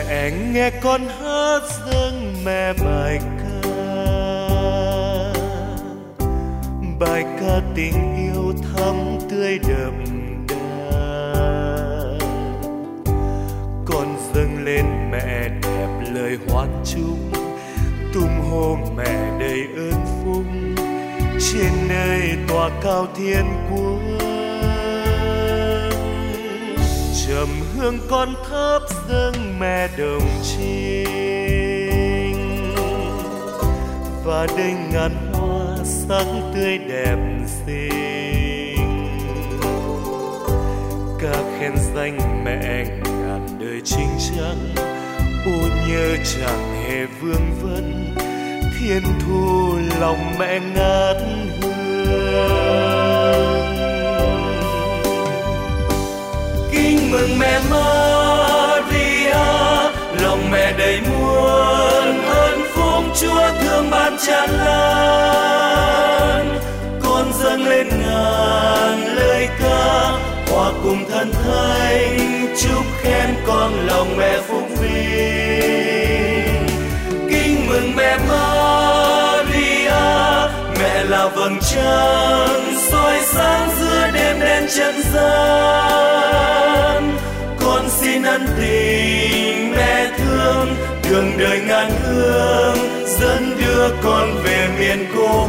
Mẹ nghe con hát dâng mẹ bài ca tình yêu thắm tươi đậm đà. Con dâng lên mẹ đẹp lời hoan chúc, tung hô mẹ đầy ơn phúc, trên nơi tòa cao thiên quốc. Trầm hương con thắp dâng mẹ đồng trinh, và đây ngàn hoa sắc tươi đẹp xinh. Ca khen danh mẹ ngàn đời chính trắng, ô nhớ chẳng hề vương vấn, thiên thu lòng mẹ ngát hương. Kính mừng mẹ Maria, lòng mẹ đầy muôn ơn phúc, Chúa thương ban tràn lan. Con dâng lên ngàn lời ca, hòa cùng thần thánh chúc khen con lòng mẹ phúc vinh. Kính mừng mẹ Maria, mẹ là vầng trăng soi sáng giữa đêm đen trần gian. Con xin ân tình mẹ thương, đường đời ngàn hương dẫn đưa con về miền cô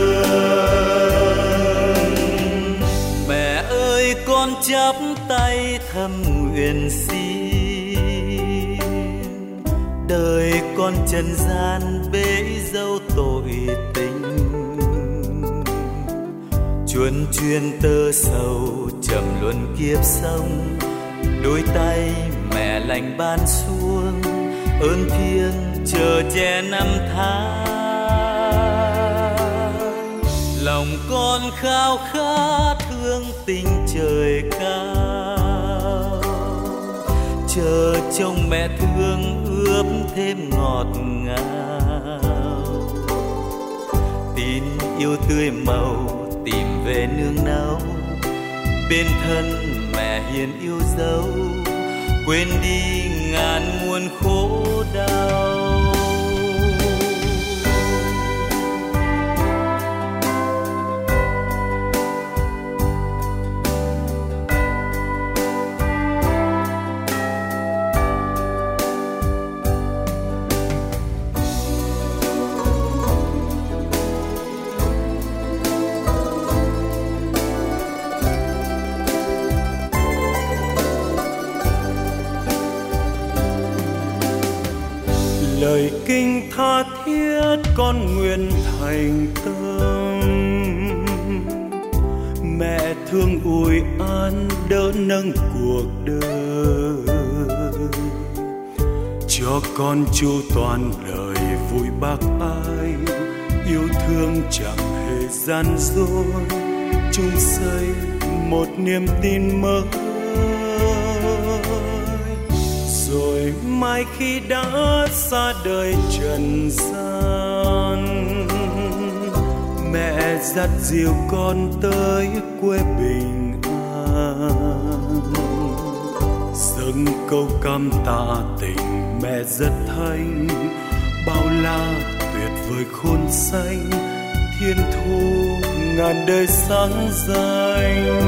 hương. Mẹ ơi con chắp tay thầm nguyện xin, đời con trần gian bế dâu tội tình. Chuồn chuyên tơ sầu trầm luân kiếp sống, đôi tay mẹ lành ban xuống, ơn thiêng chờ che năm tháng. Lòng con khao khát hương tình trời cao, chờ trông mẹ thương ướp thêm ngọt ngào. Tin yêu tươi màu tìm về nương náu, bên thân mẹ hiền yêu dấu, quên đi ngàn muôn khổ đau. Lời kinh tha thiết con nguyện thành tâm, mẹ thương ủi an đỡ nâng cuộc đời, cho con chu toàn lời vui bác ái, yêu thương chẳng hề gian dối, chung xây một niềm tin mới. Rồi mai khi đã xa đời trần gian, mẹ dắt dìu con tới quê bình an. Dâng câu cam tạ tình mẹ rất thanh, bao la tuyệt vời khôn xanh, thiên thu ngàn đời sáng danh.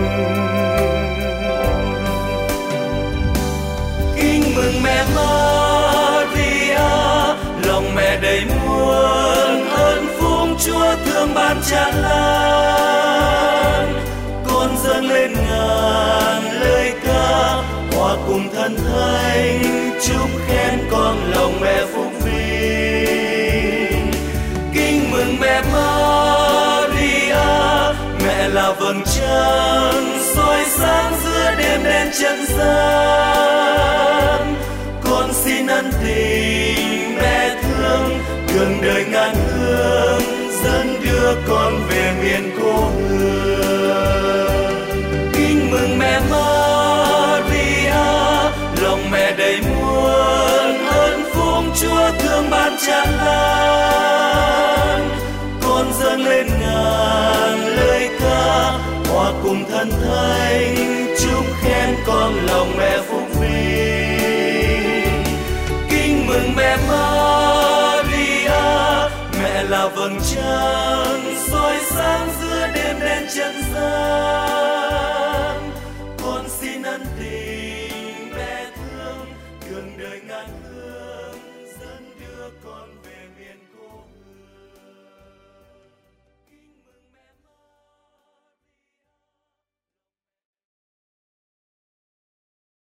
Kính mừng mẹ Maria, lòng mẹ đầy muôn ơn phúc, Chúa thương ban tràn lan. Con dâng lên ngàn lời ca, hòa cùng thần thánh chúc khen con lòng mẹ phúc vinh. Kính mừng mẹ Maria, mẹ là vầng trăng soi sáng giữa đêm đen trần gian. Con xin ân tình mẹ thương, đường đời ngàn hương dẫn đưa con về miền cô hương. Kính mừng mẹ Maria, lòng mẹ đầy muôn ơn phúc, Chúa thương ban tràn lan. Con dâng lên ngàn lời ca, hòa cùng thần thánh chúc khen con lòng mẹ phúc vinh. vầng trăng soi sáng giữa đêm đen chân gian.